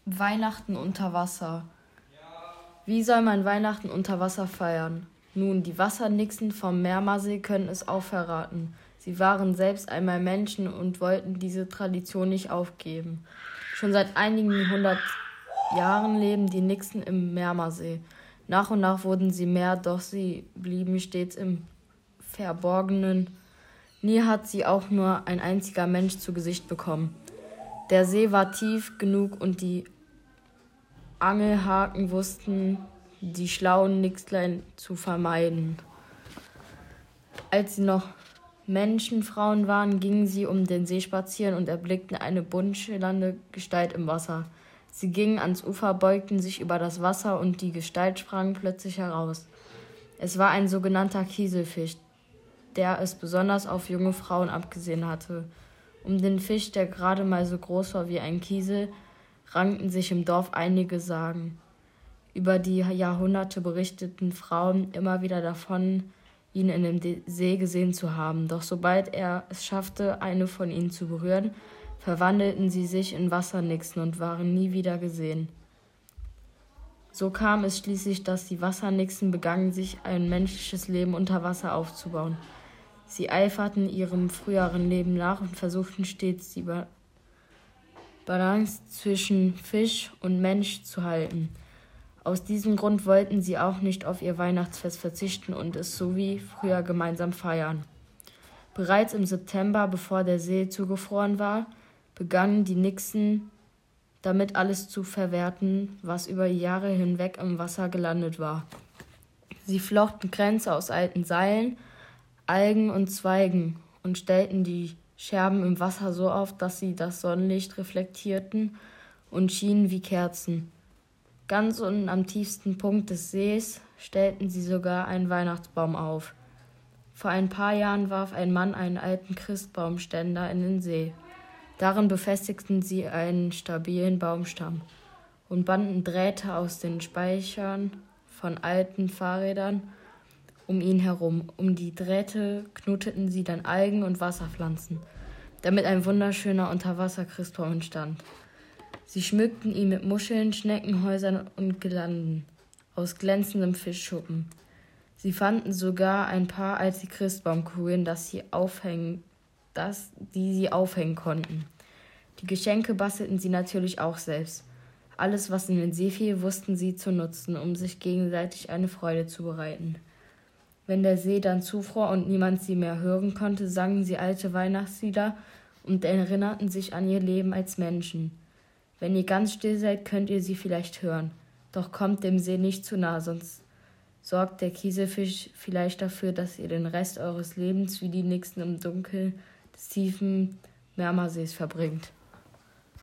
Weihnachten unter Wasser. Wie soll man Weihnachten unter Wasser feiern? Nun, die Wassernixen vom Meermarsee können es auch verraten. Sie waren selbst einmal Menschen und wollten diese Tradition nicht aufgeben. Schon seit einigen hundert Jahren leben die Nixen im Meermarsee. Nach und nach wurden sie mehr, doch sie blieben stets im Verborgenen. Nie hat sie auch nur ein einziger Mensch zu Gesicht bekommen. Der See war tief genug und die Angelhaken wussten die schlauen Nixlein zu vermeiden. Als sie noch Menschenfrauen waren, gingen sie um den See spazieren und erblickten eine bunt schillernde Gestalt im Wasser. Sie gingen ans Ufer, beugten sich über das Wasser und die Gestalt sprang plötzlich heraus. Es war ein sogenannter Kieselfisch, der es besonders auf junge Frauen abgesehen hatte. Um den Fisch, der gerade mal so groß war wie ein Kiesel, rankten sich im Dorf einige Sagen. Über die Jahrhunderte berichteten Frauen immer wieder davon, ihn in dem See gesehen zu haben. Doch sobald er es schaffte, eine von ihnen zu berühren, verwandelten sie sich in Wassernixen und waren nie wieder gesehen. So kam es schließlich, dass die Wassernixen begannen, sich ein menschliches Leben unter Wasser aufzubauen. Sie eiferten ihrem früheren Leben nach und versuchten stets die Balance zwischen Fisch und Mensch zu halten. Aus diesem Grund wollten sie auch nicht auf ihr Weihnachtsfest verzichten und es so wie früher gemeinsam feiern. Bereits im September, bevor der See zugefroren war, begannen die Nixen damit alles zu verwerten, was über Jahre hinweg im Wasser gelandet war. Sie flochten Kränze aus alten Seilen, Algen und Zweigen und stellten die Scherben im Wasser so auf, dass sie das Sonnenlicht reflektierten und schienen wie Kerzen. Ganz unten am tiefsten Punkt des Sees stellten sie sogar einen Weihnachtsbaum auf. Vor ein paar Jahren warf ein Mann einen alten Christbaumständer in den See. Darin befestigten sie einen stabilen Baumstamm und banden Drähte aus den Speichern von alten Fahrrädern um ihn herum. Um die Drähte knoteten sie dann Algen und Wasserpflanzen, damit ein wunderschöner Unterwasser-Christbaum entstand. Sie schmückten ihn mit Muscheln, Schneckenhäusern und Girlanden aus glänzendem Fischschuppen. Sie fanden sogar ein paar alte Christbaumkugeln, die sie aufhängen konnten. Die Geschenke bastelten sie natürlich auch selbst. Alles, was in den See fiel, wussten sie zu nutzen, um sich gegenseitig eine Freude zu bereiten. Wenn der See dann zufror und niemand sie mehr hören konnte, sangen sie alte Weihnachtslieder und erinnerten sich an ihr Leben als Menschen. Wenn ihr ganz still seid, könnt ihr sie vielleicht hören. Doch kommt dem See nicht zu nah, sonst sorgt der Kieselfisch vielleicht dafür, dass ihr den Rest eures Lebens wie die Nixen im Dunkeln des tiefen Meermarsees verbringt.